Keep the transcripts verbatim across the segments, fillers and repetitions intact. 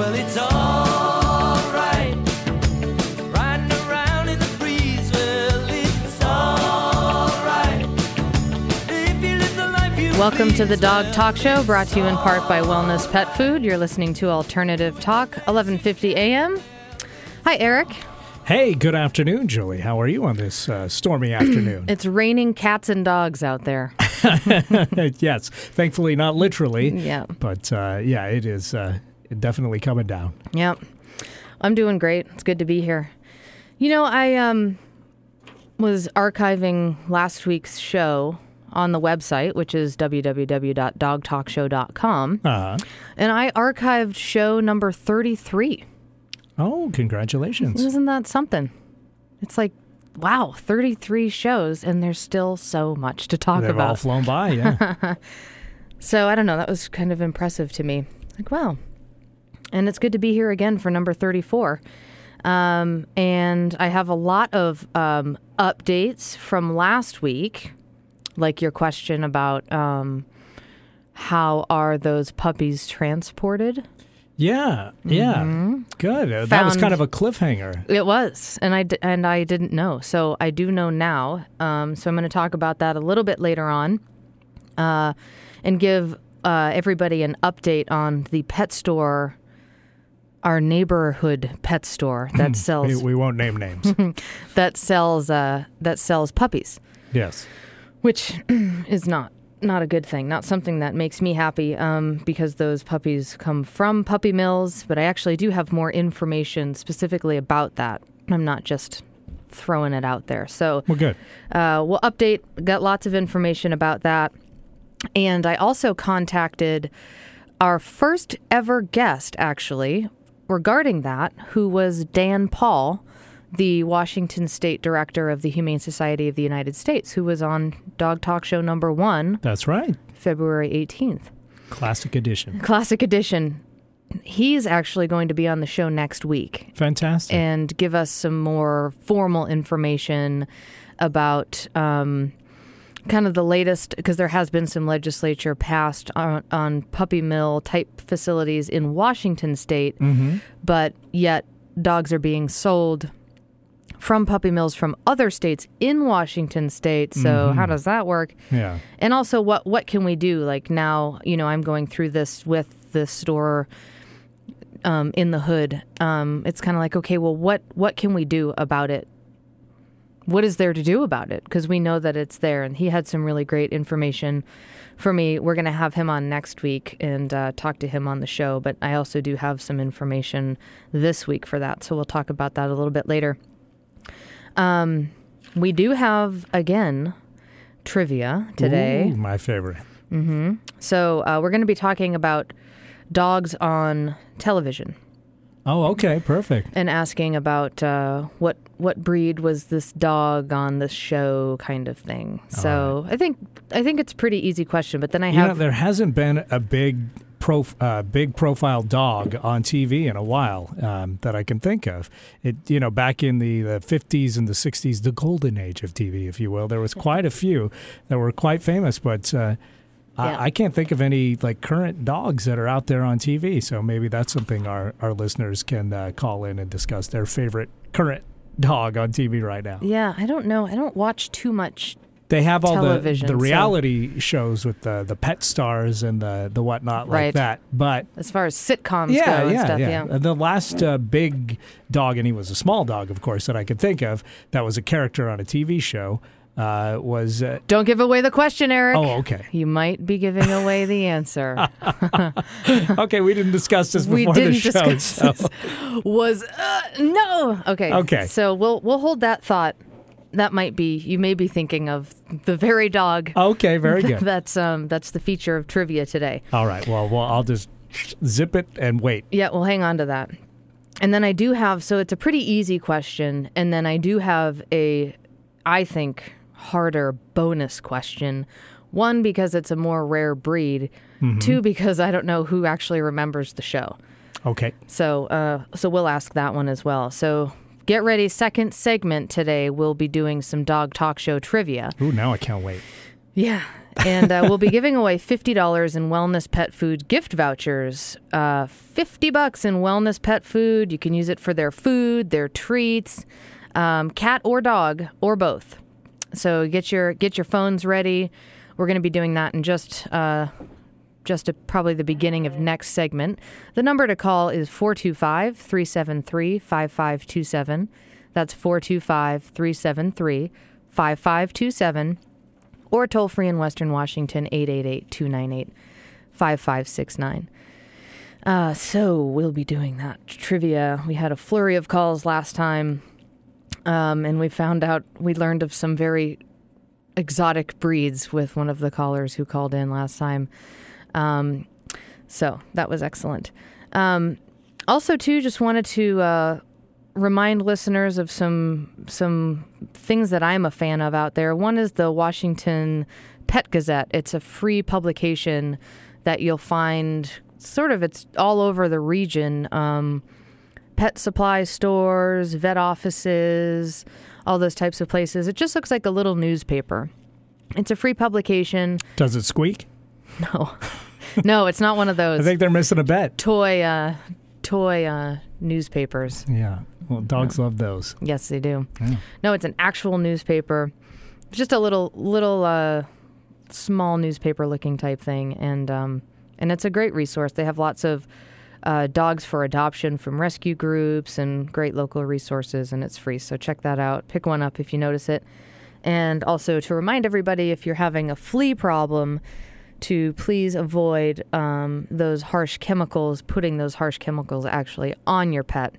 well, it's all right. Riding around in the breeze, well, it's all right. If you live the life you Welcome to the please, Dog well, Talk Show, brought to you in it's part by all Wellness Pet Food. You're listening to Alternative Talk, eleven fifty a.m. Hi, Eric. Hey, good afternoon, Julie. How are you on this uh, stormy afternoon? It's raining cats and dogs out there. Yes, thankfully not literally. Yeah. But uh, yeah, it is uh, definitely coming down. Yep. I'm doing great. It's good to be here. You know, I um was archiving last week's show on the website, which is w w w dot dog talk show dot com, Uh-huh. and I archived show number thirty-three. Oh, congratulations. Isn't that something? It's like, wow, thirty-three shows, and there's still so much to talk They've all about. flown by, yeah. So I don't know. That was kind of impressive to me. Like, wow. And it's good to be here again for number thirty-four. Um, and I have a lot of um, updates from last week, like your question about um, how are those puppies transported? Yeah, yeah. Good. Uh, that was Found- kind of a cliffhanger. It was, and I, d- and I didn't know. So I do know now. Um, so I'm going to talk about that a little bit later on uh, and give uh, everybody an update on the pet store, our neighborhood pet store that We, sells we won't name names. that sells uh, that sells puppies, Yes. which is not not a good thing, not something that makes me happy um, because those puppies come from puppy mills. But I actually do have more information specifically about that. I'm not just throwing it out there. So Well, good. uh, we'll update, got lots of information about that. And I also contacted our first ever guest, actually, regarding that, who was Dan Paul, the Washington State Director of the Humane Society of the United States, who was on Dog Talk Show number one, That's right. February eighteenth. Classic edition. Classic edition. He's actually going to be on the show next week Fantastic. and give us some more formal information about um, kind of the latest, because there has been some legislature passed on, on puppy mill type facilities in Washington State, mm-hmm. but yet dogs are being sold from puppy mills from other states in Washington State. So Mhm. how does that work? Yeah. And also, what what can we do? Like now, you know, I'm going through this with the store um, in the hood. Um, it's kind of like, okay, well, what what can we do about it? What is there to do about it? Because we know that it's there. And he had some really great information for me. We're going to have him on next week and uh, talk to him on the show. But I also do have some information this week for that. So we'll talk about that a little bit later. Um, we do have, again, trivia today. Ooh, my favorite. Mm-hmm. So uh, we're going to be talking about dogs on television Oh, okay. Perfect. and asking about uh, what what breed was this dog on this show, kind of thing. So I think I think it's a pretty easy question. But then I You know, have there hasn't been a big prof, uh, big profile dog on T V in a while um, that I can think of. It, you know, back in the, the fifties and the sixties, the golden age of T V, if you will, there was quite a few that were quite famous, but uh, Yeah. I, I can't think of any like current dogs that are out there on T V. So maybe that's something our, our listeners can uh, call in and discuss their favorite current dog on T V right now. yeah, I don't know. I don't watch too much. They have all the, television, the so- reality shows with the, the pet stars and the, the whatnot like Right. that. But As far as sitcoms yeah, go and yeah, stuff, yeah, yeah. The last uh, big dog, and he was a small dog, of course, that I could think of, that was a character on a T V show, uh, was... Uh, Don't give away the question, Eric. oh, okay. You might be giving away the answer. Okay, we didn't discuss this we before didn't the show. discuss so- this. Was uh, no. Okay. Okay. So we'll we'll hold that thought. That might be, you may be thinking of the very dog. Okay, very good. That's um that's the feature of trivia today. All right, well, well, I'll just zip it and wait. Yeah, we'll hang on to that. And then I do have, so it's a pretty easy question, and then I do have a, I think, harder bonus question. One, because it's a more rare breed. Mm-hmm. Two, because I don't know who actually remembers the show. Okay. So, uh, so we'll ask that one as well. So get ready. Second segment today, we'll be doing some Dog Talk Show trivia. Ooh, now I can't wait. Yeah. And uh, we'll be giving away fifty dollars in wellness pet food gift vouchers. Uh, fifty bucks in wellness pet food. You can use it for their food, their treats, um, cat or dog, or both. So get your get your phones ready. We're going to be doing that in just uh, just a, probably the beginning of next segment. The number to call is four two five, three seven three, five five two seven. That's four two five, three seven three, five five two seven. Or toll free in Western Washington, eight eight eight, two nine eight, five five six nine. Uh, so we'll be doing that trivia. We had a flurry of calls last time, um, and we found out, we learned of some very exotic breeds with one of the callers who called in last time. Um, so that was excellent. Um, also, too, just wanted to uh, remind listeners of some some things that I'm a fan of out there. One is the Washington Pet Gazette. It's a free publication that you'll find sort of, it's all over the region. Um, pet supply stores, vet offices, all those types of places. It just looks like a little newspaper. It's a free publication. Does it squeak? No. No, it's not one of those I think they're missing a bet. toy uh, toy uh, newspapers. Yeah. Well, dogs No. love those. Yes, they do. Yeah. No, it's an actual newspaper. Just a little, little, uh, small newspaper-looking type thing, and um, and it's a great resource. They have lots of uh, dogs for adoption from rescue groups and great local resources, and it's free. So check that out. Pick one up if you notice it. And also to remind everybody, if you're having a flea problem, to please avoid um, those harsh chemicals, putting those harsh chemicals actually on your pet.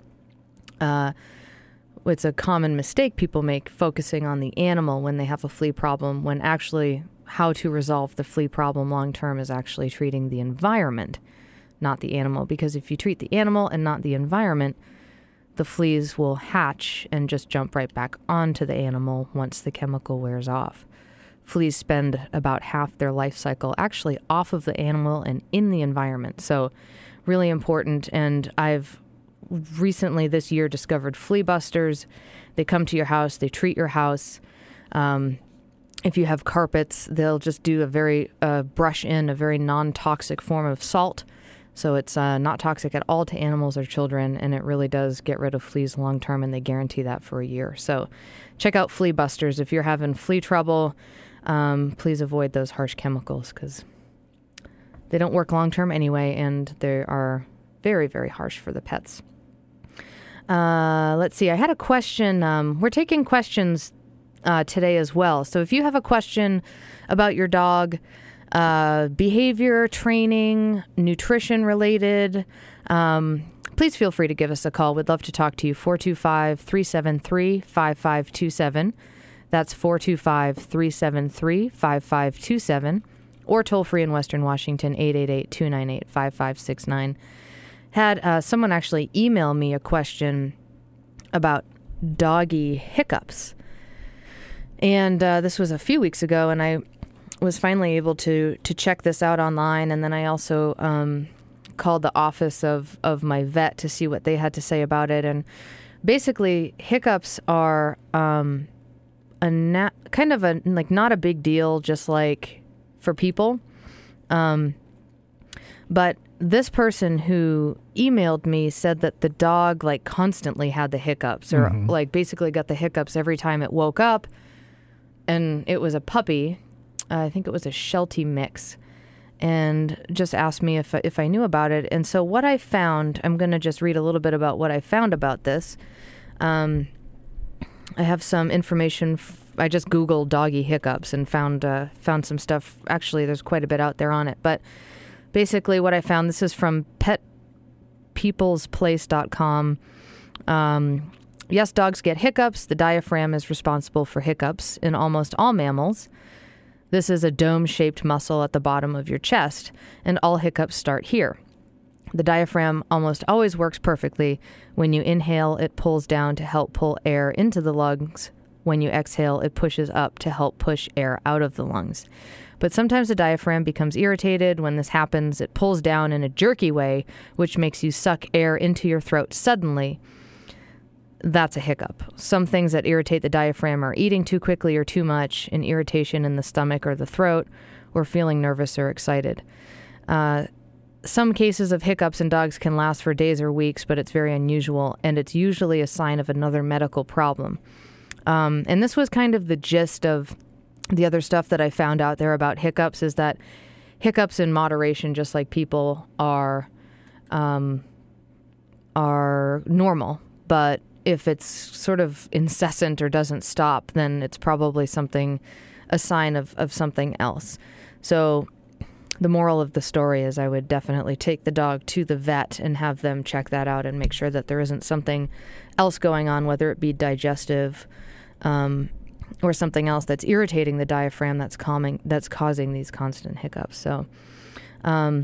Uh, it's a common mistake people make, focusing on the animal when they have a flea problem, when actually how to resolve the flea problem long term is actually treating the environment, not the animal. Because if you treat the animal and not the environment, the fleas will hatch and just jump right back onto the animal once the chemical wears off. Fleas spend about half their life cycle actually off of the animal and in the environment. So really important. And I've recently this year discovered flea busters. They come to your house, they treat your house. Um, if you have carpets, they'll just do a very uh, brush in a very non-toxic form of salt. So it's uh, not toxic at all to animals or children, and it really does get rid of fleas long term, and they guarantee that for a year. So check out Flea Busters. If you're having flea trouble, um, please avoid those harsh chemicals because they don't work long term anyway, and they are very, very harsh for the pets. Uh, let's see. I had a question. Um, we're taking questions uh, today as well. So if you have a question about your dog, uh, behavior, training, nutrition related, um, please feel free to give us a call. We'd love to talk to you. four two five, three seven three, five five two seven. That's four two five, three seven three, five five two seven. Or toll free in Western Washington, eight eight eight, two nine eight, five five six nine. Had uh, someone actually email me a question about doggy hiccups. And uh, this was a few weeks ago, and I was finally able to to check this out online. And then I also um, called the office of, of my vet to see what they had to say about it. And basically, hiccups are um, a na- kind of a, like, not a big deal, just like for people. Um, but this person who emailed me said that the dog like constantly had the hiccups, or mm-hmm. like basically got the hiccups every time it woke up. And it was a puppy. Uh, I think it was a Sheltie mix, and just asked me if if I knew about it. And so what I found, I'm going to just read a little bit about what I found about this. Um, I have some information. F- I just Googled doggy hiccups and found uh, found some stuff. Actually, there's quite a bit out there on it, but basically what I found, this is from pet peoples place dot com. Um, yes, dogs get hiccups. The diaphragm is responsible for hiccups in almost all mammals. This is a dome-shaped muscle at the bottom of your chest, and all hiccups start here. The diaphragm almost always works perfectly. When you inhale, it pulls down to help pull air into the lungs. When you exhale, it pushes up to help push air out of the lungs. But sometimes the diaphragm becomes irritated. When this happens, it pulls down in a jerky way, which makes you suck air into your throat suddenly. that's a hiccup. Some things that irritate the diaphragm are eating too quickly or too much, an irritation in the stomach or the throat, or feeling nervous or excited. Uh, some cases of hiccups in dogs can last for days or weeks, but it's very unusual, and it's usually a sign of another medical problem. Um, and this was kind of the gist of the other stuff that I found out there about hiccups, is that hiccups in moderation, just like people, are um, are normal. But if it's sort of incessant or doesn't stop, then it's probably something, a sign of, of something else. So the moral of the story is I would definitely take the dog to the vet and have them check that out and make sure that there isn't something else going on, whether it be digestive um, or something else that's irritating the diaphragm that's calming, that's causing these constant hiccups. So, um,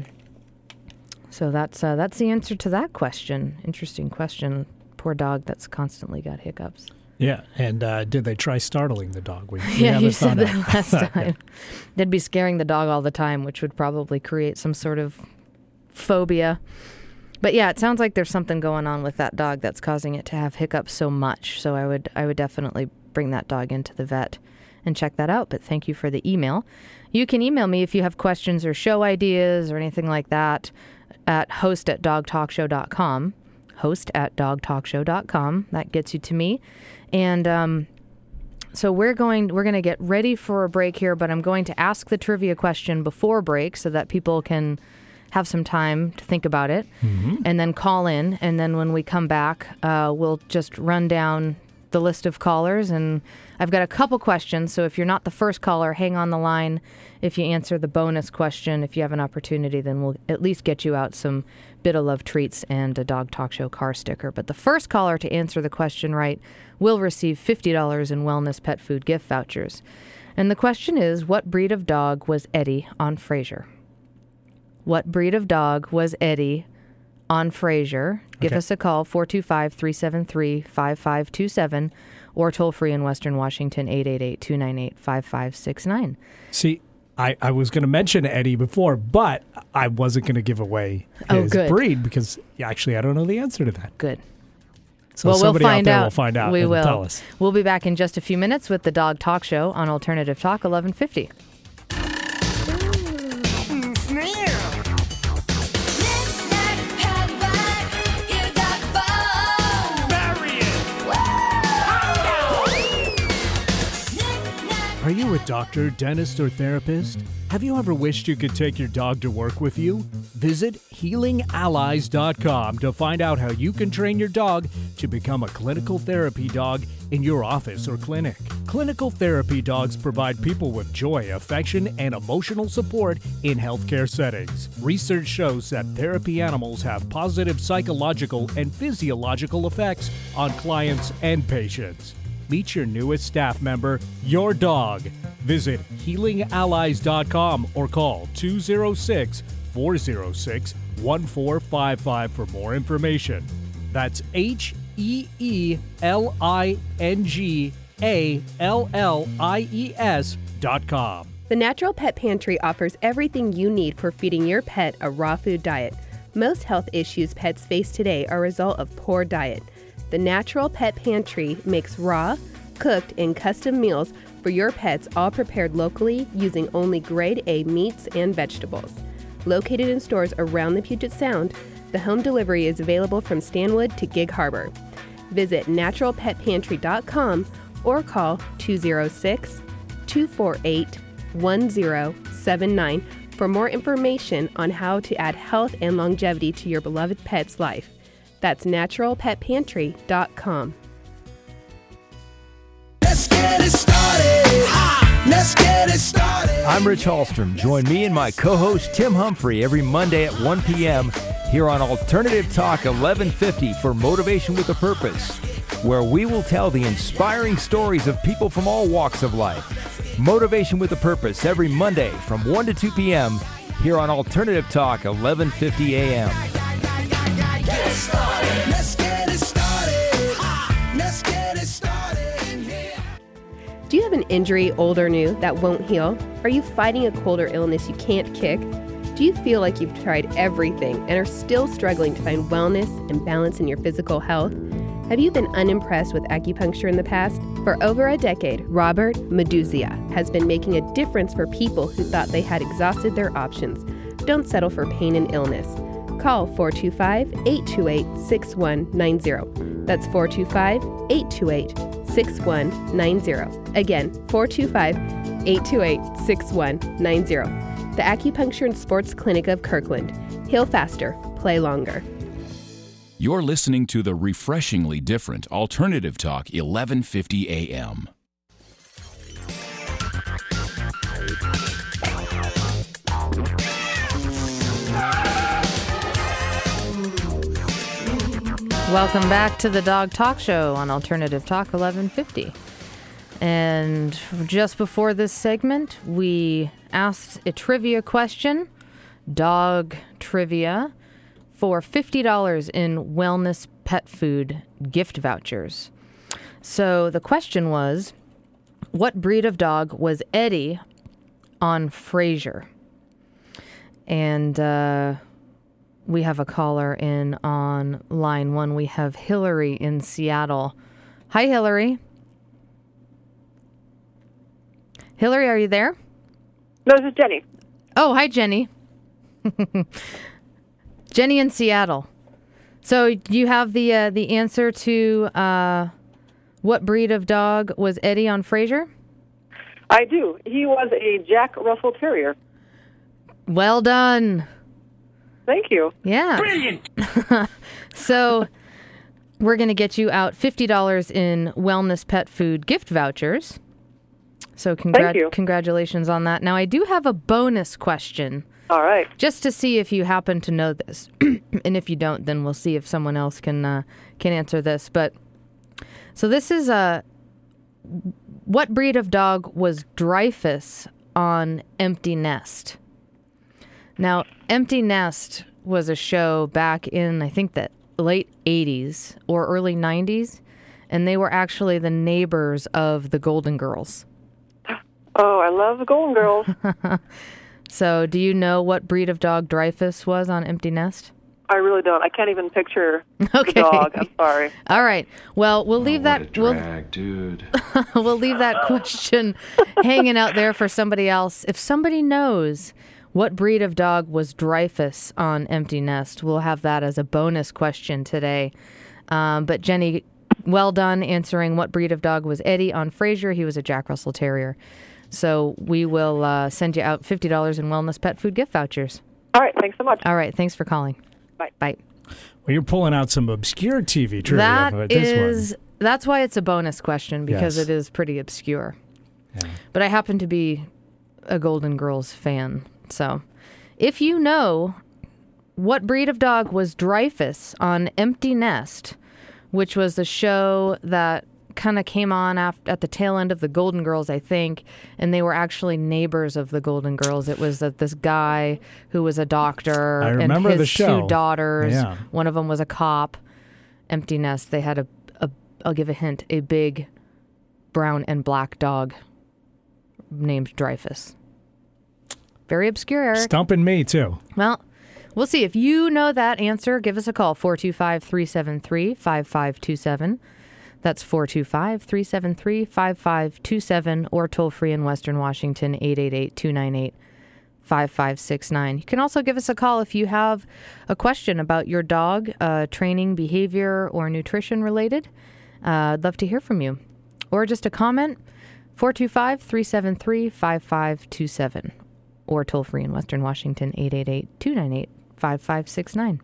so that's uh, that's the answer to that question. Interesting question. Poor dog that's constantly got hiccups. Yeah, and uh, did they try startling the dog? We, we yeah, you said found that out. last time. They'd be scaring the dog all the time, which would probably create some sort of phobia. But yeah, it sounds like there's something going on with that dog that's causing it to have hiccups so much. So I would I would definitely bring that dog into the vet and check that out. But thank you for the email. You can email me if you have questions or show ideas or anything like that at host at dog talk show dot com. host at dog talk show dot com. That gets you to me. And um, so we're going we're going to get ready for a break here, but I'm going to ask the trivia question before break so that people can have some time to think about it, mm-hmm. and then call in. And then when we come back, uh, we'll just run down the list of callers. And I've got a couple questions, so if you're not the first caller, hang on the line. If you answer the bonus question, if you have an opportunity, then we'll at least get you out some Bit of Love treats and a Dog Talk Show car sticker. But the first caller to answer the question right will receive fifty dollars in wellness pet food gift vouchers. And the question is, what breed of dog was Eddie on Frasier? What breed of dog was Eddie on Frasier? Give Okay. us a call, four two five, three seven three, five five two seven, or toll free in Western Washington, eight eight eight, two nine eight, five five six nine. See, I, I was going to mention Eddie before, but I wasn't going to give away Oh, his good. breed because actually I don't know the answer to that. Good. So well, we'll somebody find out there out. will find out We and will. tell us. We'll be back in just a few minutes with the Dog Talk Show on Alternative Talk eleven fifty. Are you a doctor, dentist, or therapist? Have you ever wished you could take your dog to work with you? Visit healing allies dot com to find out how you can train your dog to become a clinical therapy dog in your office or clinic. Clinical therapy dogs provide people with joy, affection, and emotional support in healthcare settings. Research shows that therapy animals have positive psychological and physiological effects on clients and patients. Meet your newest staff member, your dog. Visit healing allies dot com or call two oh six, four oh six, one four five five for more information. That's H E E L I N G A L L I E S dot com. The Natural Pet Pantry offers everything you need for feeding your pet a raw food diet. Most health issues pets face today are a result of poor diet. The Natural Pet Pantry makes raw, cooked, and custom meals for your pets, all prepared locally using only grade A meats and vegetables. Located in stores around the Puget Sound, the home delivery is available from Stanwood to Gig Harbor. Visit natural pet pantry dot com or call two oh six, two four eight, one oh seven nine for more information on how to add health and longevity to your beloved pet's life. That's natural pet pantry dot com. Let's get it started. Ha! Let's get it started. I'm Rich Hallstrom. Join me and my co-host Tim Humphrey every Monday at one p.m. here on Alternative Talk eleven fifty for Motivation with a Purpose, where we will tell the inspiring stories of people from all walks of life. Motivation with a Purpose every Monday from one to two p.m. here on Alternative Talk eleven fifty a.m. Get started. Let's get it started. Ha! Let's get it started. Yeah. Do you have an injury, old or new, that won't heal? Are you fighting a cold or illness you can't kick? Do you feel like you've tried everything and are still struggling to find wellness and balance in your physical health? Have you been unimpressed with acupuncture in the past? For over a decade, Robert Meduzia has been making a difference for people who thought they had exhausted their options. Don't settle for pain and illness. Call four two five, eight two eight, six one nine zero. That's four two five, eight two eight, six one nine zero. Again, four two five, eight two eight, six one nine zero. The Acupuncture and Sports Clinic of Kirkland. Heal faster, play longer. You're listening to the refreshingly different Alternative Talk eleven fifty A M. Welcome back to the Dog Talk Show on Alternative Talk eleven fifty. And just before this segment, we asked a trivia question, dog trivia, for fifty dollars in wellness pet food gift vouchers. So the question was, what breed of dog was Eddie on Frasier? And uh, we have a caller in on line one. We have Hillary in Seattle. Hi, Hillary. Hillary, are you there? No, this is Jenny. Oh, hi, Jenny. Jenny in Seattle. So you have the uh, the answer to uh, what breed of dog was Eddie on Frasier? I do. He was a Jack Russell Terrier. Well done. Thank you. Yeah. Brilliant! So we're going to get you out fifty dollars in wellness pet food gift vouchers. So congrat- Thank you. congratulations on that. Now, I do have a bonus question. All right. Just to see if you happen to know this. And if you don't, then we'll see if someone else can uh, can answer this. But so this is a what breed of dog was Dreyfus on Empty Nest? Now, Empty Nest was a show back in, I think, the late eighties or early nineties, and they were actually the neighbors of the Golden Girls. Oh, I love the Golden Girls. So, do you know what breed of dog Dreyfus was on Empty Nest? I really don't. I can't even picture Okay. the dog. I'm sorry. All right. Well, we'll leave What a that. We'll, drag, dude. we'll leave that question hanging out there for somebody else. If somebody knows what breed of dog was Dreyfus on Empty Nest, we'll have that as a bonus question today. Um, but Jenny, well done answering what breed of dog was Eddie on Frasier. He was a Jack Russell Terrier. So we will uh, send you out fifty dollars in wellness pet food gift vouchers. All right. Thanks so much. All right. Thanks for calling. Bye. Bye. Well, you're pulling out some obscure T V trivia That for this is, one. that's why it's a bonus question, because Yes. it is pretty obscure. Yeah. But I happen to be a Golden Girls fan. So if you know what breed of dog was Dreyfus on Empty Nest, which was the show that kind of came on after, at the tail end of the Golden Girls, I think, and they were actually neighbors of the Golden Girls. It was uh, this guy who was a doctor I and remember his the show. two daughters. Yeah. One of them was a cop. Empty Nest. They had a, a, I'll give a hint, a big brown and black dog named Dreyfus. Very obscure, Eric. Stumping me, too. Well, we'll see. If you know that answer, give us a call, four two five, three seven three, five five two seven. That's four two five, three seven three, five five two seven, or toll free in Western Washington, eight eight eight, two nine eight, five five six nine. You can also give us a call if you have a question about your dog, uh, training, behavior, or nutrition related. Uh, I'd love to hear from you. Or just a comment, four two five, three seven three, five five two seven. Or toll free in Western Washington, eight eight eight, two nine eight, five five six nine.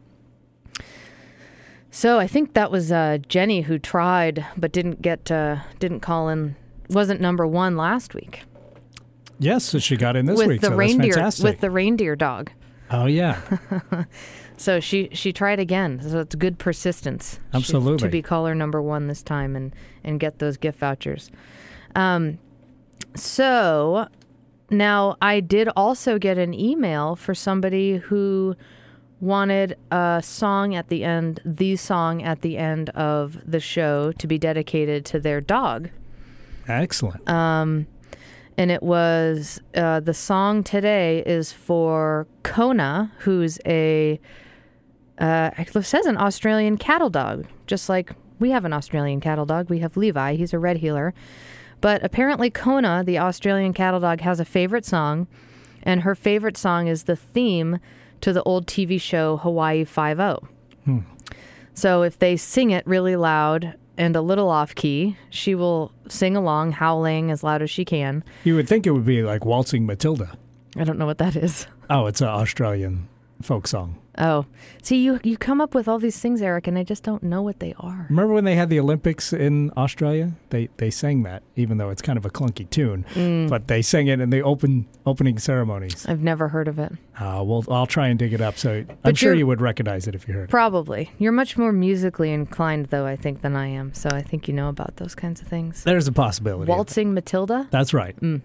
So I think that was uh, Jenny who tried but didn't get uh, didn't call in, wasn't number one last week. Yes, so she got in this with week. the so reindeer that's fantastic. with the reindeer dog. Oh, yeah. So she she tried again. So it's good persistence. She- Absolutely. to be caller number one this time and and get those gift vouchers. Um, so now I did also get an email for somebody who wanted a song at the end, the song at the end of the show to be dedicated to their dog. Excellent. Um, and it was, uh, the song today is for Kona, who's a, uh, it says an Australian cattle dog, just like we have an Australian cattle dog. We have Levi. He's a red heeler. But apparently Kona, the Australian cattle dog, has a favorite song, and her favorite song is the theme to the old T V show Hawaii Five-O. Hmm. So if they sing it really loud and a little off-key, she will sing along, howling as loud as she can. You would think it would be like Waltzing Matilda. I don't know what that is. Oh, it's an Australian folk song. Oh. See, you, you come up with all these things, Eric, and I just don't know what they are. Remember when they had the Olympics in Australia? They they sang that, even though it's kind of a clunky tune. Mm. But they sang it in the open opening ceremonies. I've never heard of it. Uh, well, I'll try and dig it up. So but I'm sure you would recognize it if you heard it. Probably. You're much more musically inclined, though, I think, than I am. So I think you know about those kinds of things. There's a possibility. Waltzing Matilda? That's right. Mm.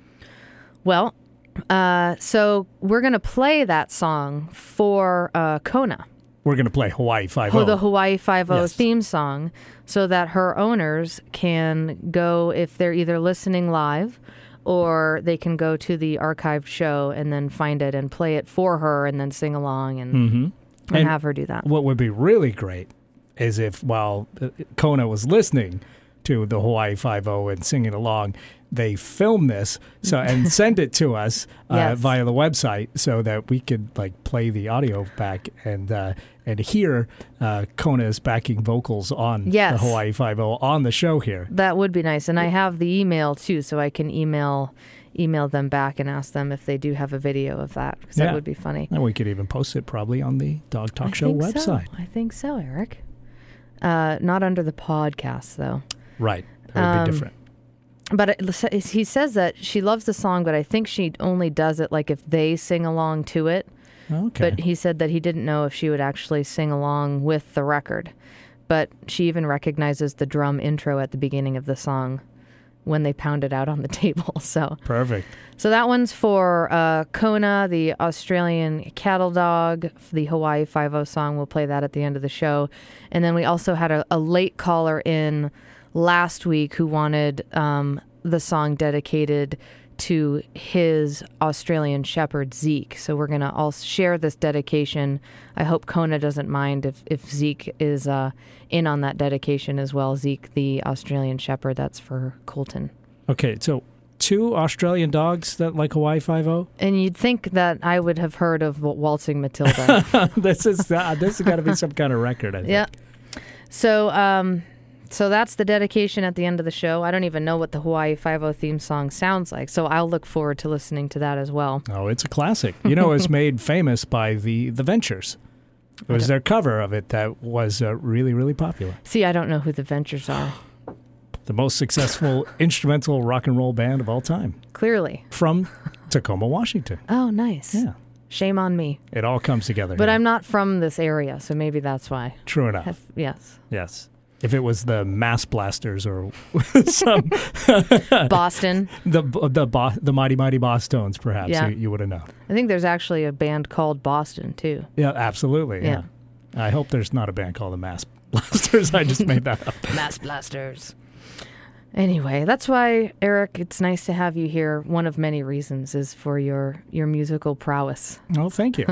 Well... Uh, so we're going to play that song for uh, Kona. We're going to play Hawaii Five-O. Oh, the Hawaii Five-O yes. theme song, so that her owners can go, if they're either listening live or they can go to the archived show and then find it and play it for her and then sing along and, mm-hmm. and, and have her do that. What would be really great is if while Kona was listening to the Hawaii Five-O and singing along, they film this so and send it to us uh, yes. via the website so that we could like play the audio back and uh, and hear uh, Kona's backing vocals on yes. the Hawaii Five-O on the show here. That would be nice. And I have the email too, so I can email email them back and ask them if they do have a video of that, because yeah. that would be funny. And we could even post it probably on the Dog Talk I Show think website. So. I think so, Eric. Uh, not under the podcast, though. Right. That would um, be different. But it, he says that she loves the song, but I think she only does it like if they sing along to it. Okay. But he said that he didn't know if she would actually sing along with the record. But she even recognizes the drum intro at the beginning of the song when they pound it out on the table. So perfect. So that one's for uh, Kona, the Australian cattle dog. The Hawaii Five-O song, we'll play that at the end of the show. And then we also had a, a late caller in last week who wanted um, the song dedicated to his Australian Shepherd, Zeke. So we're going to all share this dedication. I hope Kona doesn't mind if, if Zeke is uh, in on that dedication as well. Zeke, the Australian Shepherd, that's for Colton. Okay, so two Australian dogs that like Hawaii Five-O? And you'd think that I would have heard of Waltzing Matilda. this is uh, this has got to be some kind of record, I think. Yeah. So, um... So that's the dedication at the end of the show. I don't even know what the Hawaii Five-O theme song sounds like, so I'll look forward to listening to that as well. Oh, it's a classic. You know, it was made famous by the, the Ventures. It was their cover of it that was uh, really, really popular. See, I don't know who the Ventures are. The most successful instrumental rock and roll band of all time. Clearly. From Tacoma, Washington. Oh, nice. Yeah. Shame on me. It all comes together. But here. I'm not from this area, so maybe that's why. True enough. Have, yes. Yes. If it was the Mass Blasters or some Boston, the the Bo- the Mighty Mighty Bosstones, perhaps yeah. you, you would have known. I think there's actually a band called Boston too. Yeah, absolutely. Yeah. yeah. I hope there's not a band called the Mass Blasters. I just made that up. Mass Blasters. Anyway, that's why, Eric, it's nice to have you here. One of many reasons is for your your musical prowess. Oh, thank you.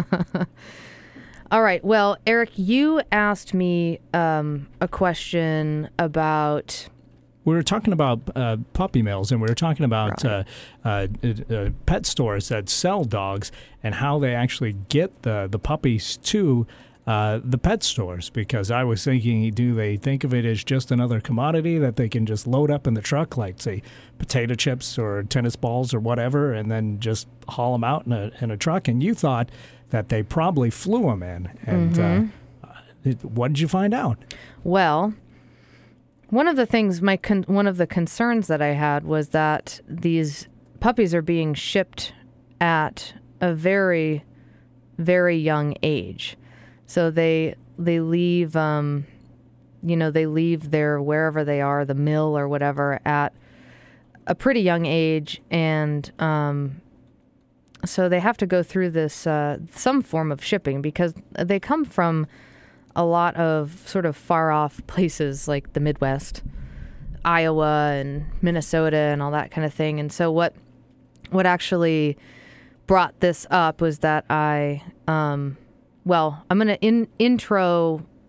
All right. Well, Eric, you asked me um, a question about... We were talking about uh, puppy mills, and we were talking about right. uh, uh, uh, pet stores that sell dogs and how they actually get the, the puppies to uh, the pet stores. Because I was thinking, do they think of it as just another commodity that they can just load up in the truck, like, say, potato chips or tennis balls or whatever, and then just haul them out in a, in a truck? And you thought that they probably flew them in. And mm-hmm. uh, what did you find out? Well, one of the things, my con- one of the concerns that I had was that these puppies are being shipped at a very, very young age. So they they leave, um, you know, they leave their wherever they are, the mill or whatever, at a pretty young age, and um, so they have to go through this uh, some form of shipping because they come from a lot of sort of far off places like the Midwest, Iowa and Minnesota and all that kind of thing. And so what what actually brought this up was that I, um, well, I'm going to in, intro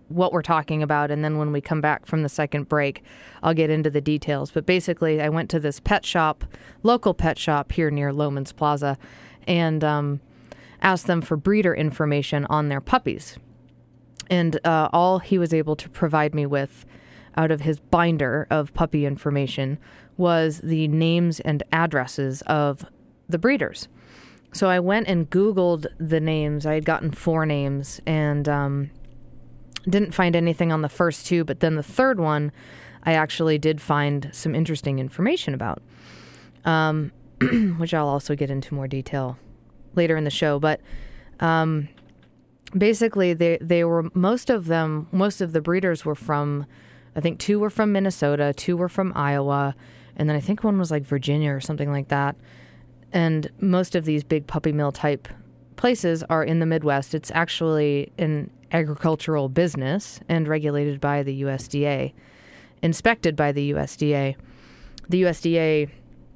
what we're talking about, and then when we come back from the second break, I'll get into the details. But basically, I went to this pet shop, local pet shop here near Loman's Plaza, and um, asked them for breeder information on their puppies. And uh, all he was able to provide me with out of his binder of puppy information was the names and addresses of the breeders. So I went and Googled the names. I had gotten four names and um, didn't find anything on the first two, but then the third one I actually did find some interesting information about, um, which I'll also get into more detail later in the show. But um, basically, they, they were, most of them, most of the breeders were from, I think two were from Minnesota, two were from Iowa, and then I think one was like Virginia or something like that. And most of these big puppy mill type places are in the Midwest. It's actually an agricultural business and regulated by the U S D A, inspected by the U S D A. The U S D A,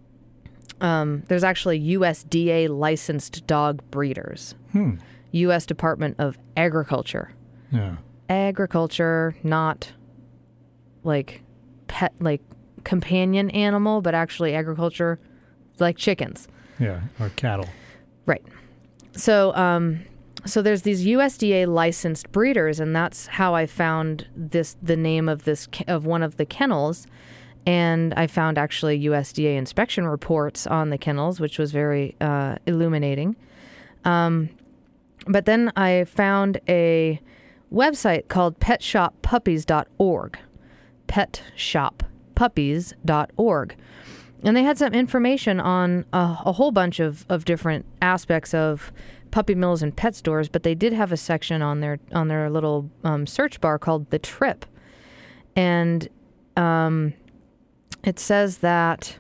um, there's actually U S D A licensed dog breeders. Hmm. U S Department of Agriculture. Yeah. Agriculture, not like pet, like companion animal, but actually agriculture, like chickens. Yeah, or cattle. Right. So, um, so there's these U S D A licensed breeders, and that's how I found this, the name of this, of one of the kennels. And I found actually U S D A inspection reports on the kennels, which was very uh, illuminating. Um, but then I found a website called pet shop puppies dot org. pet shop puppies dot org. And they had some information on a, a whole bunch of, of different aspects of puppy mills and pet stores, but they did have a section on their on their little um, search bar called The Trip. And um, it says that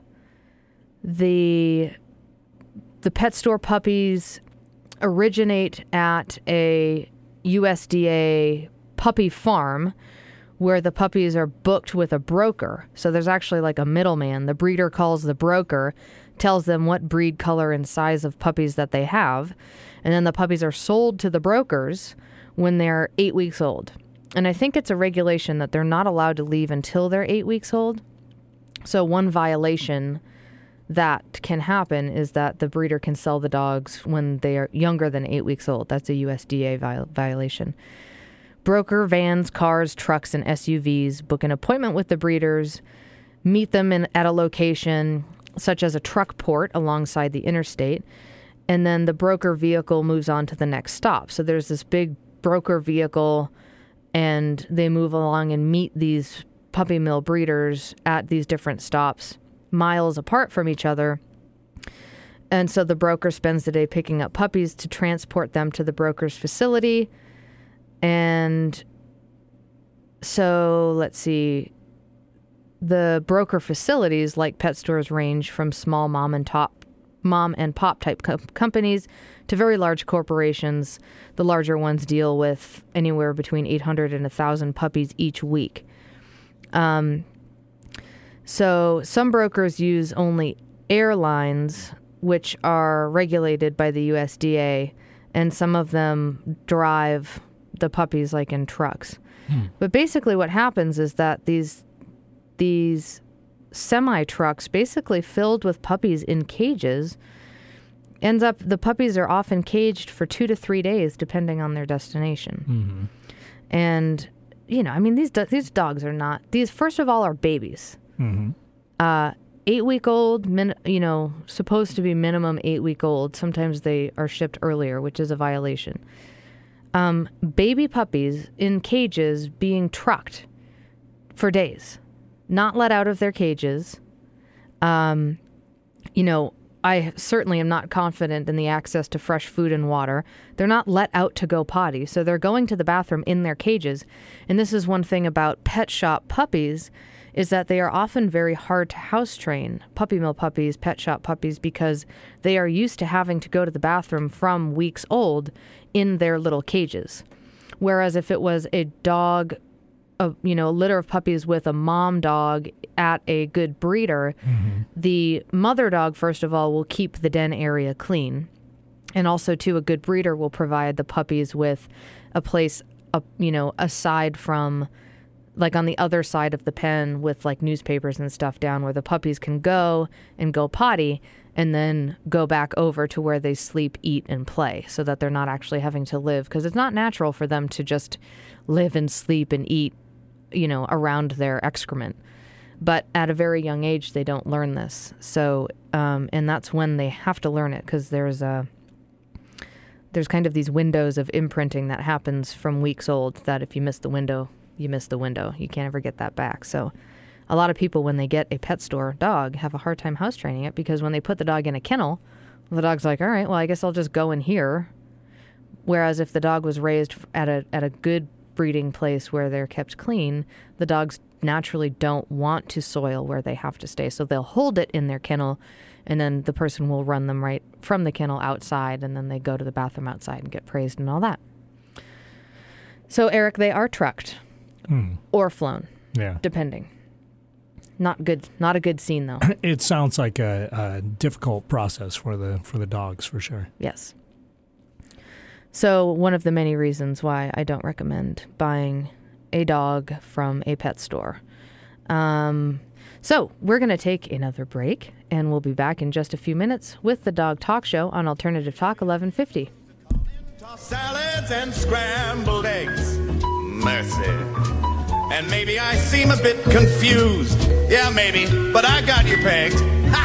the the pet store puppies originate at a U S D A puppy farm where the puppies are booked with a broker. So there's actually like a middleman. The breeder calls the broker, tells them what breed, color, and size of puppies that they have, and then the puppies are sold to the brokers when they're eight weeks old. And I think it's a regulation that they're not allowed to leave until they're eight weeks old. So one violation that can happen is that the breeder can sell the dogs when they are younger than eight weeks old. That's a U S D A viol- violation. Broker vans, cars, trucks, and S U Vs book an appointment with the breeders, meet them in, at a location such as a truck port alongside the interstate, and then the broker vehicle moves on to the next stop. So there's this big broker vehicle, and they move along and meet these puppy mill breeders at these different stops, miles apart from each other. And so the broker spends the day picking up puppies to transport them to the broker's facility. And so, let's see, the broker facilities, like pet stores, range from small mom and top, mom and pop type co- companies to very large corporations. The larger ones deal with anywhere between eight hundred and one thousand puppies each week. Um, so some brokers use only airlines, which are regulated by the U S D A, and some of them drive the puppies like in trucks. Hmm. But basically what happens is that these these semi-trucks basically filled with puppies in cages ends up, the puppies are often caged for two to three days depending on their destination. Mm-hmm. And, you know, I mean, these do- these dogs are not, these first of all are babies. Mm-hmm. Uh, eight week old, min- you know, supposed to be minimum eight week old. Sometimes they are shipped earlier, which is a violation. Um, baby puppies in cages being trucked for days, not let out of their cages. Um, you know, I certainly am not confident in the access to fresh food and water. They're not let out to go potty, so they're going to the bathroom in their cages. And this is one thing about pet shop puppies, is that they are often very hard to house train, puppy mill puppies, pet shop puppies, because they are used to having to go to the bathroom from weeks old in their little cages. Whereas if it was a dog, a, you know, a litter of puppies with a mom dog at a good breeder, mm-hmm. the mother dog, first of all, will keep the den area clean. And also, too, a good breeder will provide the puppies with a place a, you know, aside from, like on the other side of the pen with like newspapers and stuff down where the puppies can go and go potty and then go back over to where they sleep, eat, and play so that they're not actually having to live. Because it's not natural for them to just live and sleep and eat, you know, around their excrement. But at a very young age, they don't learn this. So, um, and that's when they have to learn it because there's a, there's kind of these windows of imprinting that happens from weeks old that if you miss the window, you miss the window. You can't ever get that back. So a lot of people, when they get a pet store dog, have a hard time house training it because when they put the dog in a kennel, the dog's like, all right, well, I guess I'll just go in here. Whereas if the dog was raised at a at a good breeding place where they're kept clean, the dogs naturally don't want to soil where they have to stay. So they'll hold it in their kennel, and then the person will run them right from the kennel outside, and then they go to the bathroom outside and get praised and all that. So, Eric, they are trucked Hmm. or flown, Yeah. depending. Not good. Not a good scene, though. It sounds like a, a difficult process for the for the dogs, for sure. Yes. So one of the many reasons why I don't recommend buying a dog from a pet store. Um, so we're going to take another break, and we'll be back in just a few minutes with the Dog Talk Show on Alternative Talk eleven fifty. Tossed salads and scrambled eggs. Mercy. And maybe I seem a bit confused. Yeah, maybe, but I got you pegged.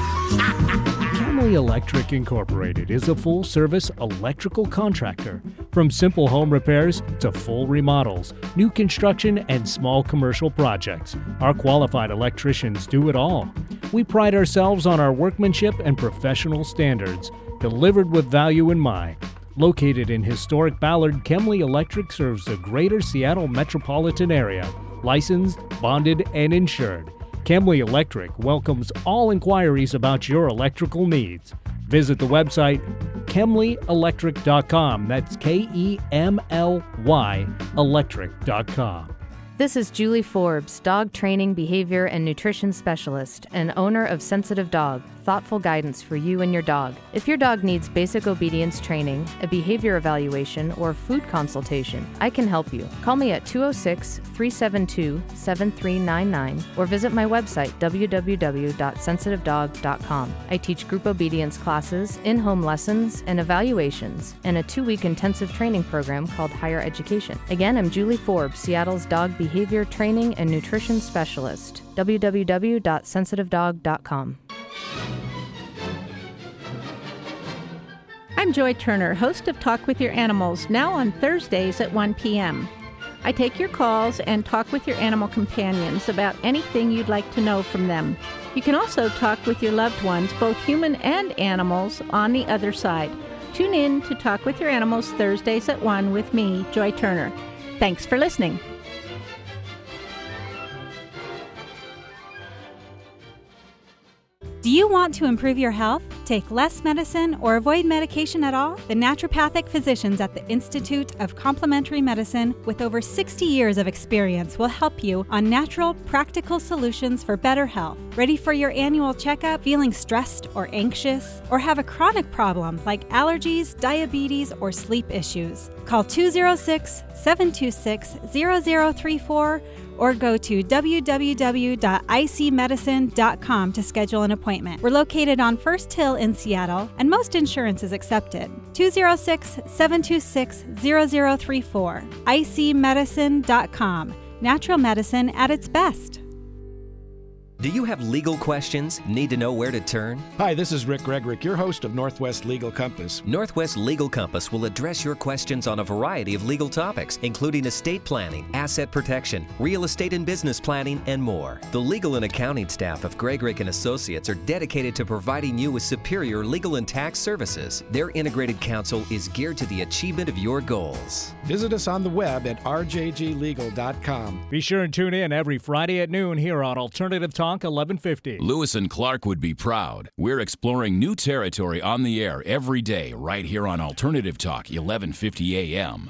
Camley Electric Incorporated is a full-service electrical contractor. From simple home repairs to full remodels, new construction, and small commercial projects, our qualified electricians do it all. We pride ourselves on our workmanship and professional standards, delivered with value in mind. Located in historic Ballard, Camley Electric serves the greater Seattle metropolitan area. Licensed, bonded, and insured. Camley Electric welcomes all inquiries about your electrical needs. Visit the website Kemley Electric dot com. That's K E M L Y electric dot com. This is Julie Forbes, dog training, behavior, and nutrition specialist, and owner of Sensitive Dog, thoughtful guidance for you and your dog. If your dog needs basic obedience training, a behavior evaluation, or food consultation, I can help you. Call me at two oh six, three seven two, seven three nine nine or visit my website, w w w dot sensitive dog dot com. I teach group obedience classes, in-home lessons, and evaluations, and a two-week intensive training program called Higher Education. Again, I'm Julie Forbes, Seattle's dog behavior training and nutrition specialist. w w w dot sensitive dog dot com. I'm Joy Turner, host of Talk with Your Animals, now on Thursdays at one p.m. I take your calls and talk with your animal companions about anything you'd like to know from them. You can also talk with your loved ones, both human and animals, on the other side. Tune in to Talk with Your Animals Thursdays at one with me, Joy Turner. Thanks for listening. Do you want to improve your health, take less medicine, or avoid medication at all? The naturopathic physicians at the Institute of Complementary Medicine, with over sixty years of experience, will help you on natural, practical solutions for better health. Ready for your annual checkup, feeling stressed or anxious, or have a chronic problem like allergies, diabetes, or sleep issues? Call two oh six, seven two six, zero zero three four or go to w w w dot i c medicine dot com to schedule an appointment. We're located on First Hill in Seattle, and most insurance is accepted. two oh six, seven two six, zero zero three four. i c medicine dot com. Natural medicine at its best. Do you have legal questions? Need to know where to turn? Hi, this is Rick Gregrick, your host of Northwest Legal Compass. Northwest Legal Compass will address your questions on a variety of legal topics, including estate planning, asset protection, real estate and business planning, and more. The legal and accounting staff of Gregrick and Associates are dedicated to providing you with superior legal and tax services. Their integrated counsel is geared to the achievement of your goals. Visit us on the web at r j g legal dot com. Be sure and tune in every Friday at noon here on Alternative Talk eleven fifty. Lewis and Clark would be proud. We're exploring new territory on the air every day right here on Alternative Talk eleven fifty A M.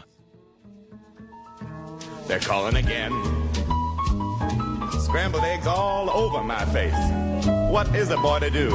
They're calling again. Scrambled eggs all over my face. What is a boy to do?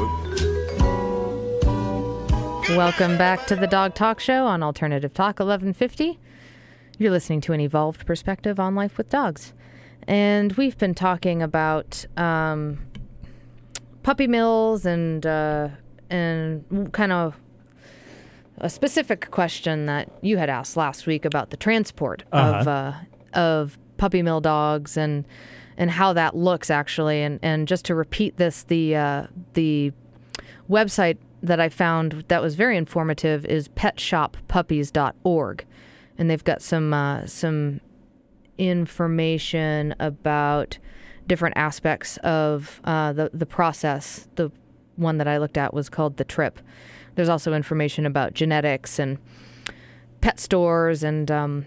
Welcome back to the Dog Talk Show on Alternative Talk eleven fifty. You're listening to An Evolved Perspective on Life with Dogs. And we've been talking about um, puppy mills and uh, and kind of a specific question that you had asked last week about the transport Uh-huh. of uh, of puppy mill dogs and and how that looks actually. And, and just to repeat this, the uh, the website that I found that was very informative is pet shop puppies dot org, and they've got some uh, some information about different aspects of uh, the the process. The one that I looked at was called The Trip. There's also information about genetics and pet stores and um,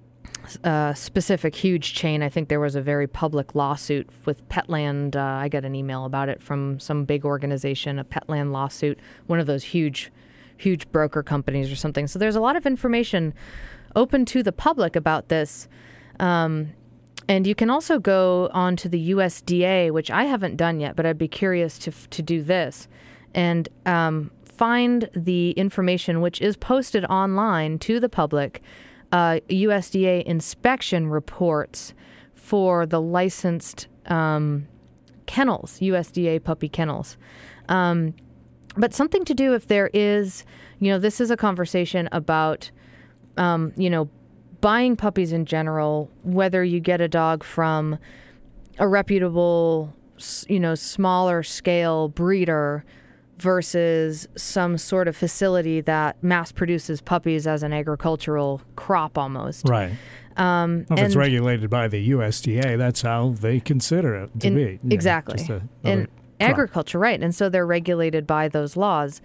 a specific huge chain. I think there was a very public lawsuit with Petland. Uh, I got an email about it from some big organization, a Petland lawsuit, one of those huge, huge broker companies or something. So there's a lot of information open to the public about this. Um, and you can also go on to the U S D A, which I haven't done yet, but I'd be curious to to do this, and um, find the information which is posted online to the public, uh, U S D A inspection reports for the licensed um, kennels, U S D A puppy kennels. Um, but something to do if there is, you know, this is a conversation about, um, you know, buying puppies in general, whether you get a dog from a reputable, you know, smaller scale breeder versus some sort of facility that mass produces puppies as an agricultural crop almost. Right. Um, Well, if it's and- regulated by the U S D A, that's how they consider it to in- be. you know, exactly. just a- In another crop. agriculture, right. And so they're regulated by those laws.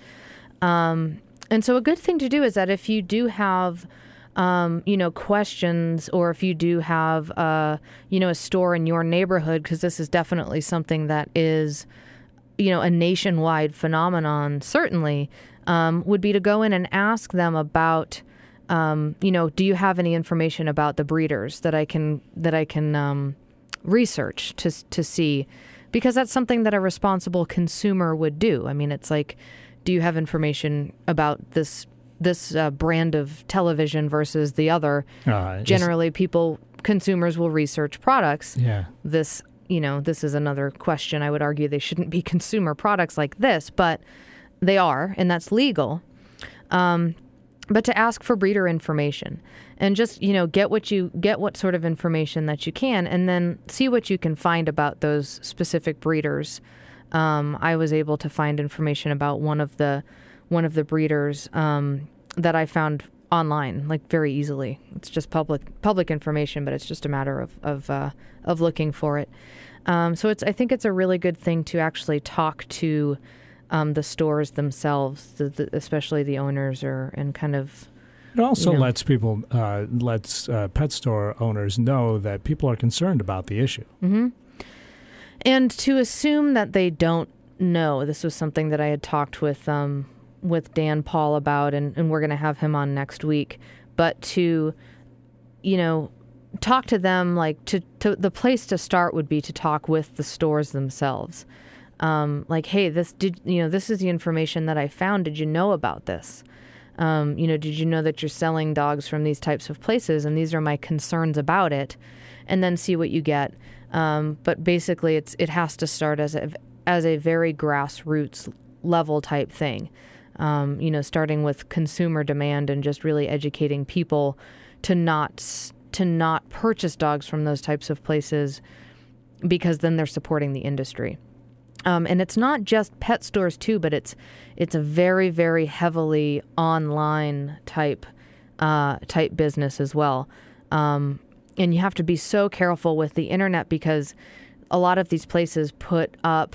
Um, and so a good thing to do is that if you do have, um, you know, questions, or if you do have, uh, you know, a store in your neighborhood, because this is definitely something that is, you know, a nationwide phenomenon, certainly, um, would be to go in and ask them about, um, you know, do you have any information about the breeders that I can that I can um, research to to see, because that's something that a responsible consumer would do. I mean, it's like, do you have information about this this uh, brand of television versus the other? Uh, Generally, people consumers will research products. Yeah. This, you know, this is another question. I would argue they shouldn't be consumer products like this, but they are, and that's legal. Um, but to ask for breeder information and just, you know, get what you get, what sort of information that you can, and then see what you can find about those specific breeders. Um, I was able to find information about one of the one of the breeders um, that I found online, like very easily. It's just public public information, but it's just a matter of of uh, of looking for it. Um, so it's I think it's a really good thing to actually talk to um, the stores themselves, the, the, especially the owners, or and kind of. It also you know, lets people, uh, lets uh, pet store owners know that people are concerned about the issue. Mm-hmm. And to assume that they don't know. This was something that I had talked with um, with Dan Paul about, and, and we're going to have him on next week. But to, you know, talk to them, like to, to the place to start would be to talk with the stores themselves. Um, like, hey, this did you know this is the information that I found. Did you know about this? Um, you know, did you know that you're selling dogs from these types of places? And these are my concerns about it. And then see what you get. Um, but basically, it's it has to start as a as a very grassroots level type thing. Um, you know, starting with consumer demand and just really educating people to not to not purchase dogs from those types of places, because then they're supporting the industry. Um, and it's not just pet stores too, but it's it's a very very heavily online type uh, type business as well. Um, and you have to be so careful with the internet, because a lot of these places put up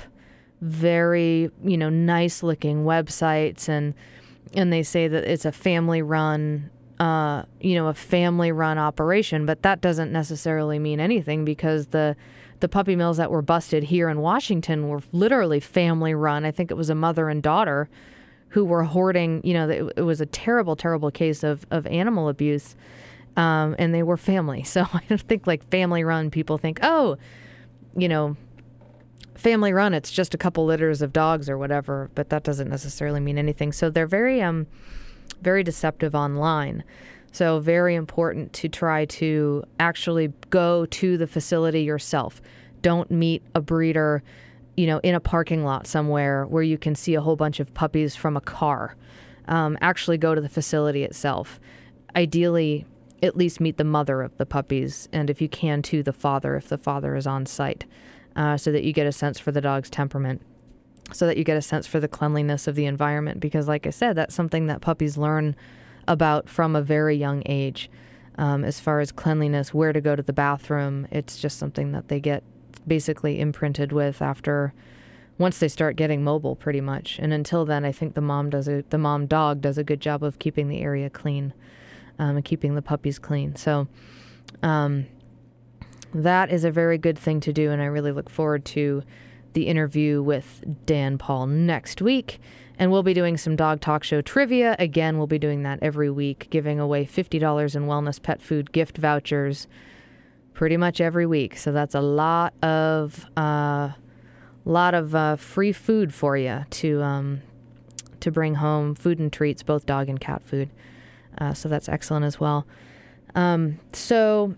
very, you know, nice looking websites, and and they say that it's a family run, uh, you know, a family run operation, but that doesn't necessarily mean anything, because the the puppy mills that were busted here in Washington were literally family run. I think it was a mother and daughter who were hoarding, you know, it, it was a terrible, terrible case of, of animal abuse. Um, and they were family. So I don't think like family run, people think, oh, you know, family run, it's just a couple litters of dogs or whatever, but that doesn't necessarily mean anything. So they're very, um, very deceptive online. So very important to try to actually go to the facility yourself. Don't meet a breeder, you know, in a parking lot somewhere where you can see a whole bunch of puppies from a car. Um, actually go to the facility itself. Ideally, at least meet the mother of the puppies, and if you can, too, the father, if the father is on site, uh, so that you get a sense for the dog's temperament, so that you get a sense for the cleanliness of the environment. Because, like I said, that's something that puppies learn about from a very young age. Um, as far as cleanliness, where to go to the bathroom, it's just something that they get basically imprinted with after, once they start getting mobile, pretty much. And until then, I think the mom does a, the mom dog does a good job of keeping the area clean. Um, and keeping the puppies clean. So um, that is a very good thing to do, and I really look forward to the interview with Dan Paul next week. And we'll be doing some Dog Talk Show trivia. Again, we'll be doing that every week, giving away fifty dollars in wellness pet food gift vouchers pretty much every week. So that's a lot of uh, lot of uh, free food for you to um, to bring home, food and treats, both dog and cat food. Uh, so that's excellent as well. Um, so,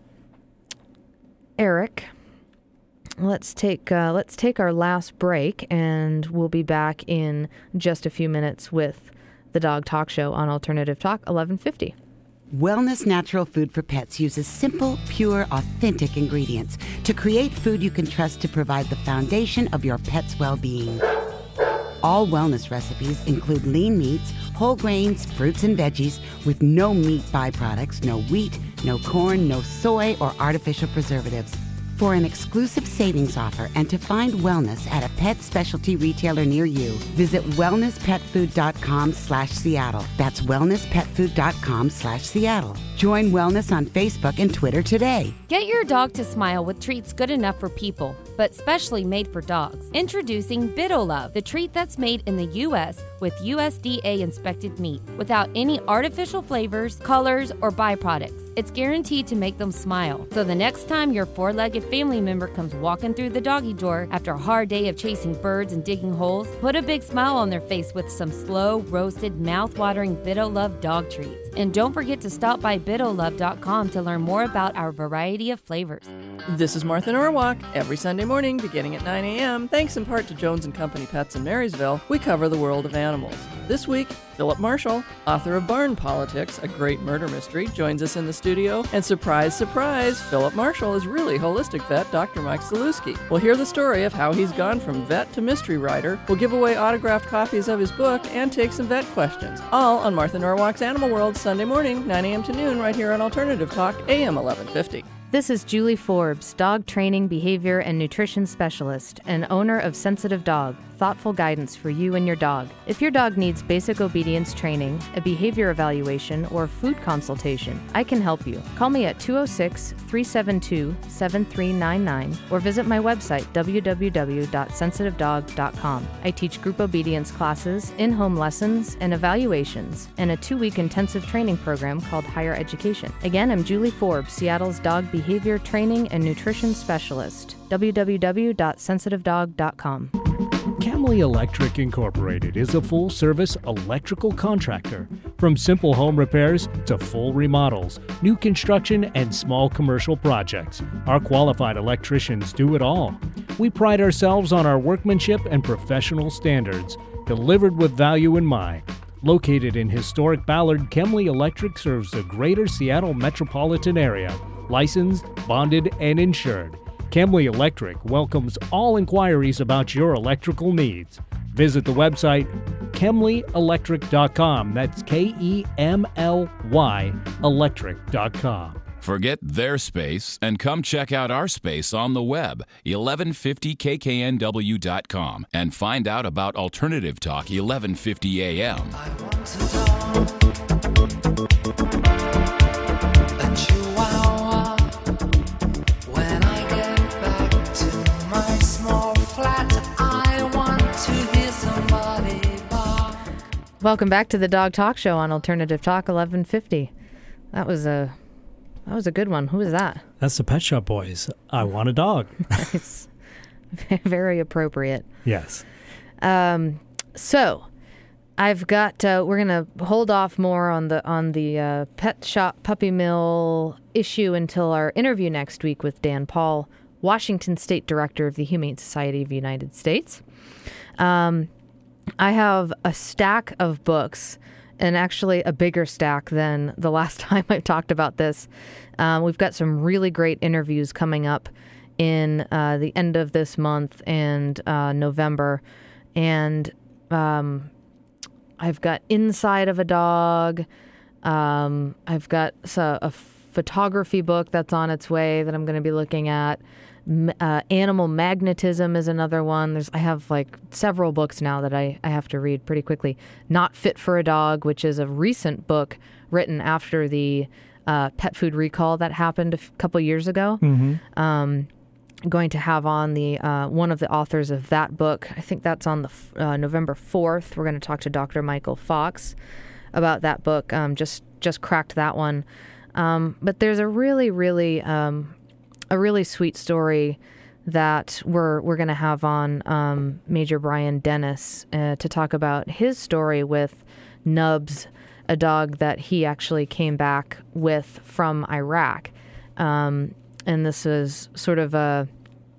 Eric, let's take uh, let's take our last break, and we'll be back in just a few minutes with the Dog Talk Show on Alternative Talk eleven fifty. Wellness Natural Food for Pets uses simple, pure, authentic ingredients to create food you can trust to provide the foundation of your pet's well-being. All wellness recipes include lean meats, whole grains, fruits, and veggies with no meat byproducts, no wheat, no corn, no soy, or artificial preservatives. For an exclusive savings offer and to find wellness at a pet specialty retailer near you, visit wellnesspetfood.com slash Seattle. That's wellnesspetfood.com slash Seattle. Join Wellness on Facebook and Twitter today. Get your dog to smile with treats good enough for people, but specially made for dogs. Introducing BidoLove, the treat that's made in the U S with U S D A-inspected meat, without any artificial flavors, colors, or byproducts. It's guaranteed to make them smile. So the next time your four-legged family member comes walking through the doggy door after a hard day of chasing birds and digging holes, put a big smile on their face with some slow, roasted, mouth-watering BidoLove dog treats. And don't forget to stop by Bido Love dot com to learn more about our variety of flavors. This is Martha Norwalk. Every Sunday morning, beginning at nine a.m., thanks in part to Jones and Company Pets in Marysville, we cover the world of animals. This week, Philip Marshall, author of Barn Politics, a great murder mystery, joins us in the studio. And surprise, surprise, Philip Marshall is really holistic vet Doctor Mike Zalewski. We'll hear the story of how he's gone from vet to mystery writer. We'll give away autographed copies of his book and take some vet questions. All on Martha Norwalk's Animal World, Sunday morning, nine a.m. to noon, right here on Alternative Talk, A M eleven fifty. This is Julie Forbes, dog training, behavior, and nutrition specialist, and owner of Sensitive Dog, thoughtful guidance for you and your dog. If your dog needs basic obedience training, a behavior evaluation, or food consultation, I can help you. Call me at two oh six, three seven two, seven three nine nine or visit my website, w w w dot sensitive dog dot com. I teach group obedience classes, in-home lessons, and evaluations, and a two-week intensive training program called Higher Education. Again, I'm Julie Forbes, Seattle's dog behavior training and nutrition specialist. w w w dot sensitive dog dot com. Camley Electric Incorporated is a full-service electrical contractor. From simple home repairs to full remodels, new construction, and small commercial projects, our qualified electricians do it all. We pride ourselves on our workmanship and professional standards, delivered with value in mind. Located in historic Ballard, Camley Electric serves the greater Seattle metropolitan area, licensed, bonded, and insured. Camley Electric welcomes all inquiries about your electrical needs. Visit the website Kemley Electric dot com. That's K E M L Y electric dot com. Forget their space and come check out our space on the web, eleven fifty K K N W dot com, and find out about Alternative Talk eleven fifty A M. Welcome back to the Dog Talk Show on Alternative Talk eleven fifty. That was a that was a good one. Who was that? That's the Pet Shop Boys. I want a dog. Nice. Very appropriate. Yes. Um, so, I've got. Uh, we're gonna hold off more on the on the uh, pet shop puppy mill issue until our interview next week with Dan Paul, Washington State Director of the Humane Society of the United States. Um, I have a stack of books, and actually a bigger stack than the last time I talked about this. Um, we've got some really great interviews coming up in uh, the end of this month and uh, November, and um, I've got Inside of a Dog. Um, I've got a, a photography book that's on its way that I'm going to be looking at. Uh, Animal Magnetism is another one. There's I have like several books now that I, I have to read pretty quickly. Not Fit for a Dog, which is a recent book written after the uh, pet food recall that happened a f- couple years ago. Mm-hmm. Um, going to have on the uh, one of the authors of that book. I think that's on the f- uh, November fourth. We're going to talk to Doctor Michael Fox about that book. Um, just just cracked that one. Um, but there's a really, really um, a really sweet story that we're we're going to have on um, Major Brian Dennis uh, to talk about his story with Nubs, a dog that he actually came back with from Iraq. Um, and this is sort of a,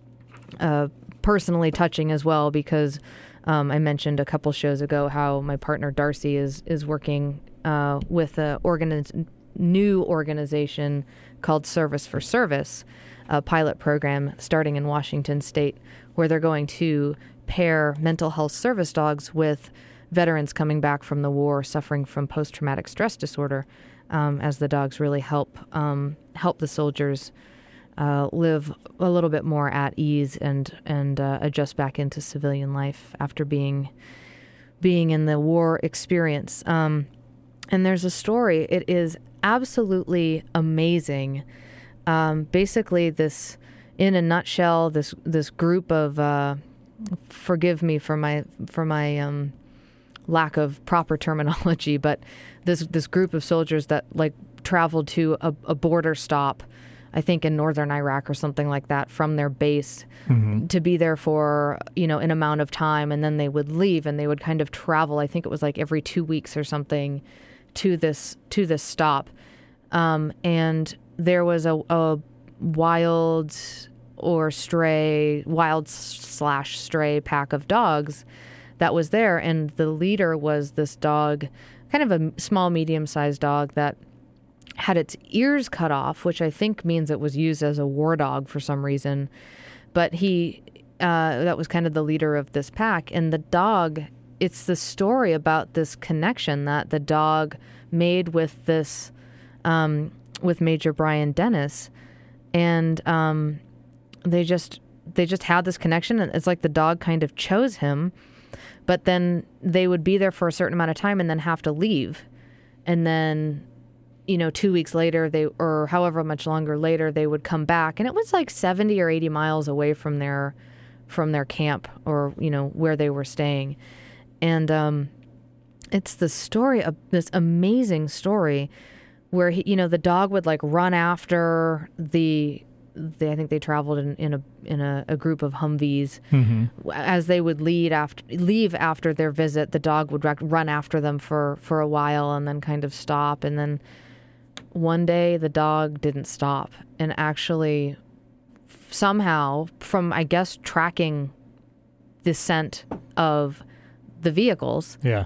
a personally touching as well because um, I mentioned a couple shows ago how my partner Darcy is is working uh, with a organiz- new organization called Service for Service, a pilot program starting in Washington State, where they're going to pair mental health service dogs with veterans coming back from the war suffering from post-traumatic stress disorder, um, as the dogs really help um, help the soldiers uh, live a little bit more at ease and and uh, adjust back into civilian life after being being in the war experience. Um, and there's a story. It is absolutely amazing. Um, basically, this, in a nutshell, this this group of uh, forgive me for my for my um, lack of proper terminology, but this this group of soldiers that like traveled to a, a border stop, I think in northern Iraq or something like that, from their base mm-hmm. to be there for you know an amount of time, and then they would leave and they would kind of travel. I think it was like every two weeks or something to this to this stop, um, and there was a, a wild or stray, wild slash stray pack of dogs that was there. And the leader was this dog, kind of a small, medium-sized dog that had its ears cut off, which I think means it was used as a war dog for some reason. But he, uh, that was kind of the leader of this pack. And the dog, it's the story about this connection that the dog made with this, um, with Major Brian Dennis, and um, they just they just had this connection, and it's like the dog kind of chose him, but then they would be there for a certain amount of time and then have to leave, and then you know two weeks later they or however much longer later they would come back, and it was like seventy or eighty miles away from their from their camp or you know where they were staying, and um, it's the story of this amazing story. Where he, you know, the dog would like run after the, the I think they traveled in, in a in a, a group of Humvees. Mm-hmm. As they would lead after leave after their visit, the dog would run after them for, for a while and then kind of stop. And then one day the dog didn't stop and actually somehow from I guess tracking the scent of the vehicles. Yeah.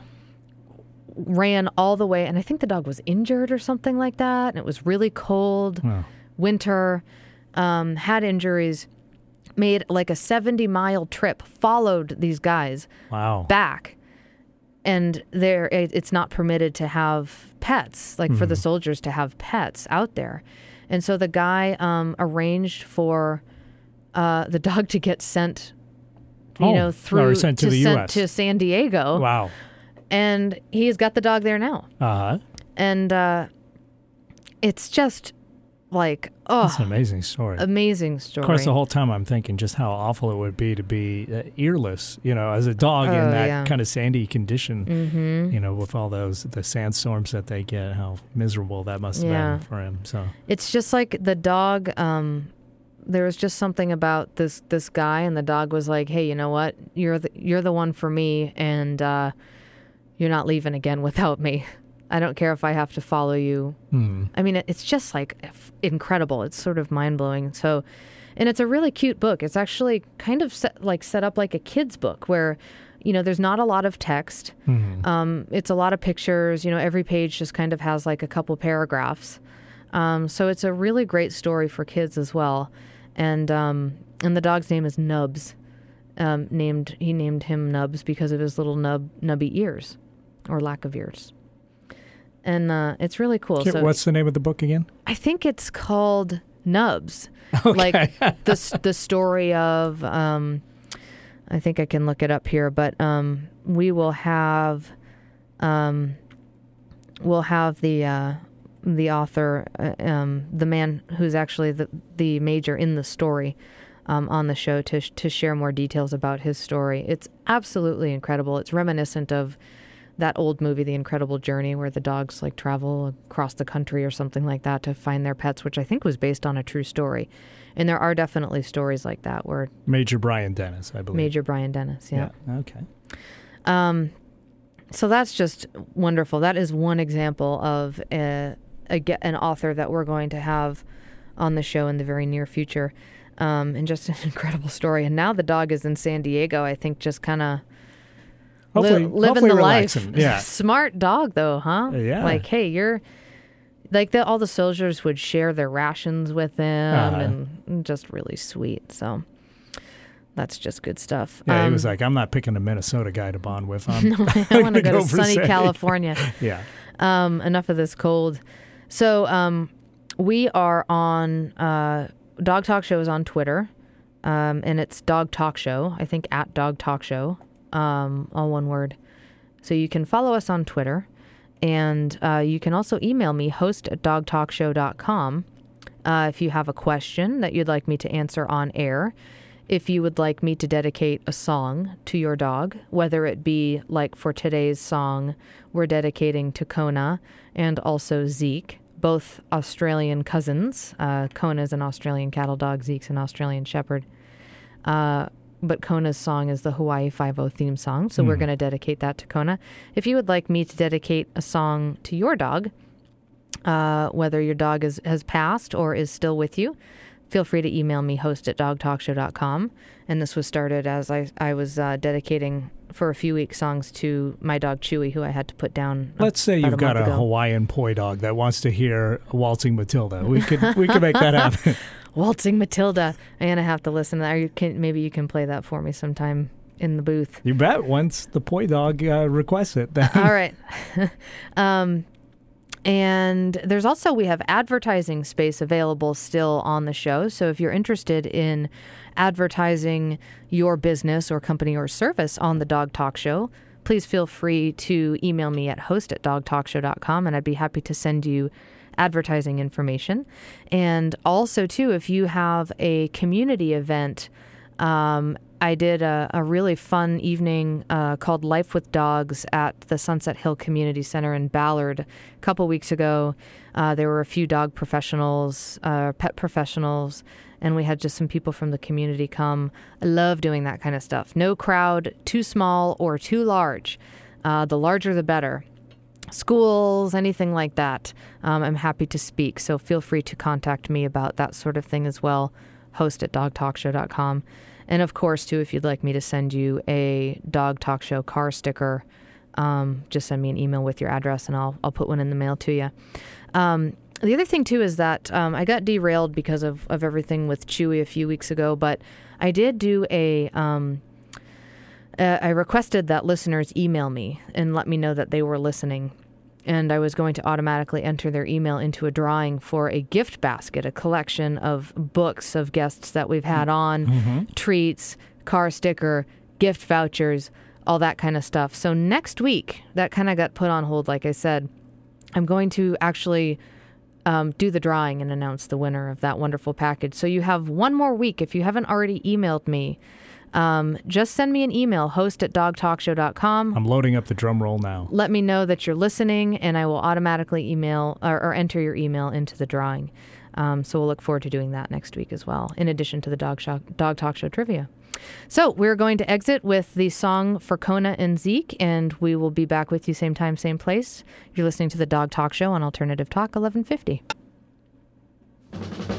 Ran all the way, and I think the dog was injured or something like that, and it was really cold, wow. winter, um, had injuries, made like a seventy-mile trip, followed these guys wow. back, and there it's not permitted to have pets, like mm. for the soldiers to have pets out there, and so the guy um, arranged for uh, the dog to get sent, you oh, know, through sent to, to the sent U S to San Diego. Wow. And he's got the dog there now. Uh-huh. And uh, it's just like, oh. That's an amazing story. Amazing story. Of course, the whole time I'm thinking just how awful it would be to be uh, earless, you know, as a dog oh, in that yeah. kind of sandy condition, mm-hmm. you know, with all those, the sandstorms that they get, how miserable that must have yeah. been for him. So it's just like the dog, um, there was just something about this, this guy, and the dog was like, hey, you know what? You're the, you're the one for me. And, uh, you're not leaving again without me. I don't care if I have to follow you. Hmm. I mean, it, it's just like f- incredible. It's sort of mind blowing. So, and it's a really cute book. It's actually kind of set, like set up like a kid's book where, you know, there's not a lot of text. Mhm. Um, it's a lot of pictures. You know, every page just kind of has like a couple paragraphs. Um, so it's a really great story for kids as well. And um, and the dog's name is Nubs. Um, named he named him Nubs because of his little nub nubby ears, or lack of ears. And uh, it's really cool. Okay, So what's the name of the book again? I think it's called Nubs. Okay. Like the s- the story of. Um, I think I can look it up here, but um, we will have. Um, we'll have the uh, the author, uh, um, the man who's actually the the major in the story, um, on the show to sh- to share more details about his story. It's absolutely incredible. It's reminiscent of that old movie, The Incredible Journey, where the dogs like travel across the country or something like that to find their pets, which I think was based on a true story. And there are definitely stories like that where Major Brian Dennis, I believe. Major Brian Dennis, yeah. Yeah, okay. Um, so that's just wonderful. That is one example of a, a, ge- an author that we're going to have on the show in the very near future. Um, and just an incredible story. And now the dog is in San Diego, I think, just kind of Hopefully- Li- living hopefully the life. relaxing, yeah. Smart dog, though, huh? Yeah. Like, hey, you're like the, all the soldiers would share their rations with him, Uh-huh. and just really sweet. So that's just good stuff. Yeah, he Um, was like, I'm not picking a Minnesota guy to bond with. I'm, No, I I'm want to gonna go to for sunny San Diego." California. Yeah. Um, enough of this cold. So um, we are on uh, Dog Talk Show is on Twitter, um, and it's Dog Talk Show. I think at Dog Talk Show, um, all one word. So you can follow us on Twitter, and uh, you can also email me, host at dog talk show dot com, uh, if you have a question that you'd like me to answer on air. If you would like me to dedicate a song to your dog, whether it be like for today's song, we're dedicating to Kona and also Zeke, both Australian cousins. Uh, Kona's an Australian cattle dog, Zeke's an Australian shepherd. Uh, but Kona's song is the Hawaii Five-O theme song, so we're Mhm. going to dedicate that to Kona. If you would like me to dedicate a song to your dog, uh, whether your dog is, has passed or is still with you, feel free to email me, host at dog talk show dot com. And this was started as I, I was uh, dedicating for a few weeks songs to my dog Chewy, who I had to put down. Let's say about you've got month a ago. Hawaiian poi dog that wants to hear Waltzing Matilda. We could we could make that happen. Waltzing Matilda. I'm going to have to listen to that. Or you can, maybe you can play that for me sometime in the booth. You bet. Once the poi dog uh, requests it. Then. All right. um, and there's also, we have advertising space available still on the show. So if you're interested in advertising your business or company or service on the Dog Talk Show, please feel free to email me at host at dog talk show dot com, and I'd be happy to send you advertising information. And also, too, if you have a community event, um, I did a, a really fun evening uh, called Life with Dogs at the Sunset Hill Community Center in Ballard a couple weeks ago. Uh, there were a few dog professionals, uh, pet professionals, and we had just some people from the community come. I love doing that kind of stuff. No crowd, too small or too large. Uh, the larger, the better. Schools, anything like that. Um, I'm happy to speak, so feel free to contact me about that sort of thing as well. Host at dog talk show dot com. And of course, too, if you'd like me to send you a Dog Talk Show car sticker, um, just send me an email with your address and I'll I'll put one in the mail to you. Um, the other thing, too, is that um, I got derailed because of, of everything with Chewy a few weeks ago, but I did do a... Um, uh, I requested that listeners email me and let me know that they were listening. And I was going to automatically enter their email into a drawing for a gift basket, a collection of books of guests that we've had on, Mhm. treats, car sticker, gift vouchers, all that kind of stuff. So next week, that kind of got put on hold, like I said. I'm going to actually um, do the drawing and announce the winner of that wonderful package. So you have one more week. If you haven't already emailed me, Um, just send me an email, host at dog talk show dot com. I'm loading up the drum roll now. Let me know that you're listening, and I will automatically email or, or enter your email into the drawing. Um, so we'll look forward to doing that next week as well, in addition to the Dog, Shock, Dog Talk Show trivia. So we're going to exit with the song for Kona and Zeke, and we will be back with you same time, same place. You're listening to the Dog Talk Show on Alternative Talk eleven fifty.